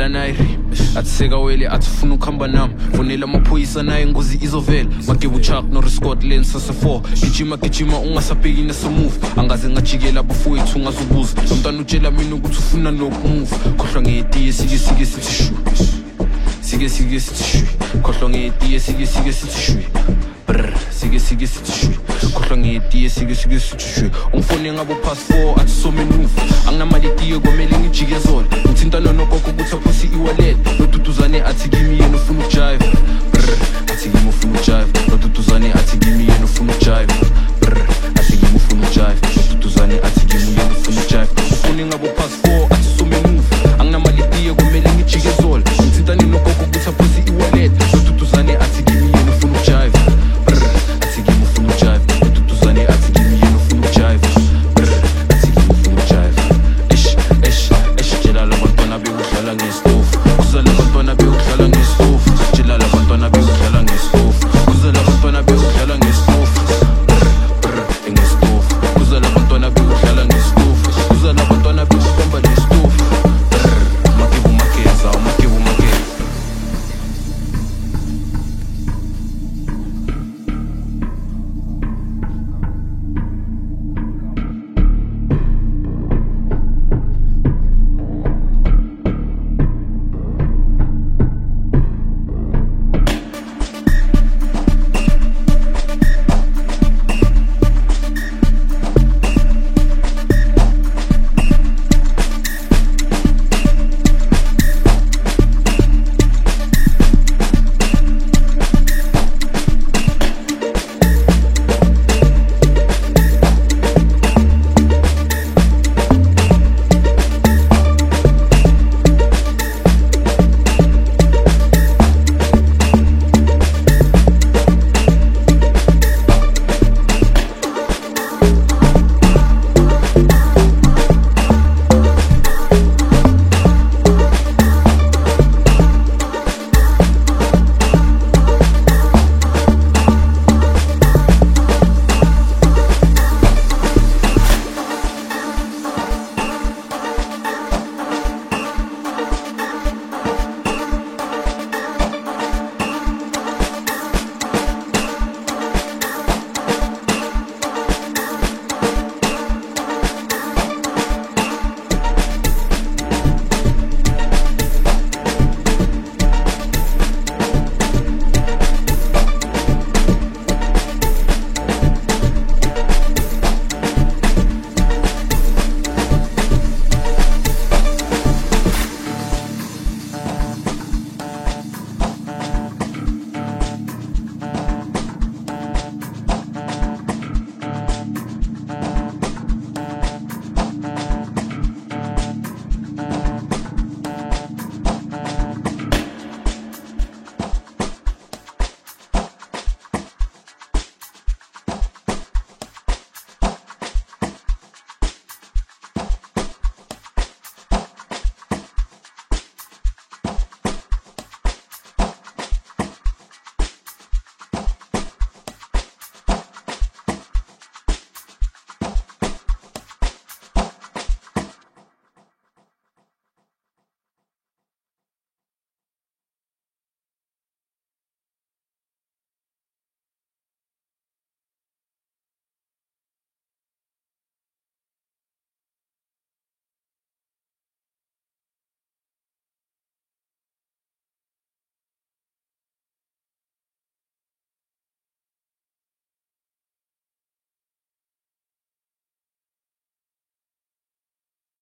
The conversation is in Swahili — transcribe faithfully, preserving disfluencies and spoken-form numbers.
ngivela naye athi sekawele athi funa ukuhamba nami fonela amaphoyisa naye ingozi izovela mageba uChuck Norris Scotland sase four gijima gijima ungasabheki nesemove angaze ngajikela abafowethu ungazobuza nomntana utshela mina ukuthi ufuna nokumove khohlwa ngetiye sike sike sithi shu sike sike sithi shu khohlwa ngetiye sike sike sithi shu brr sike sike sithi shu khohlwa ngetiye sike sike sithi shu ungifone ngabo past four athi so move anginamali tiye komele ngijike zona ngithintana nogogo ukuthi